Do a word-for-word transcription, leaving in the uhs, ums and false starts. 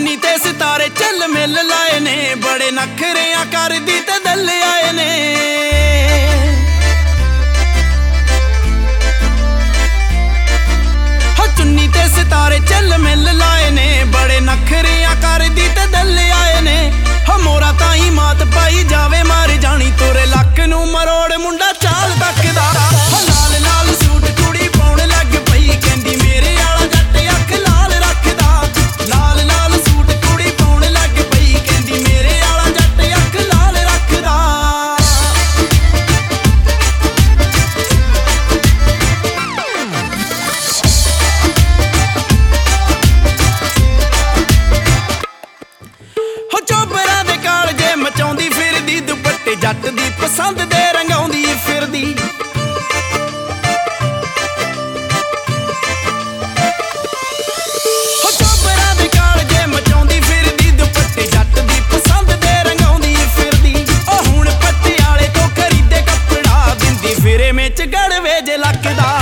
चुन्नी ते सितारे चल मिल लाए ने, बड़े नखरियां करदी ते दल आए ने। चुन्नी ते सितारे चल मिल लाए ने, बड़े नखरियां करदी ते दल आए ने। मोरा ताई मात पाई जावे मार जानी, तुरे लक नू मरोड़ मुंडा चाल तकदा। लाल लाल सूट कुड़ी पाउण लग पई, कहंदी मेरे आला जट अख लाल रखदा। लाल लाल सूट कुड़ी पाउण लग पई, कहंदी मेरे आला जट अख लाल रखदा। चोबरा दे कालजे मचाउंदी फिरदी, दुपट्टे जट दी पसंद दे रंगाउंदी फिरदी। चोबरा दे कालजे मचाउंदी फिरदी, दुपट्टे जट दी पसंद दे रंगाउंदी फिरदी। ओ हुण पटियाले तो खरीदे कपड़ा, दिंदी फिरे में च गड़वे जे लकदा।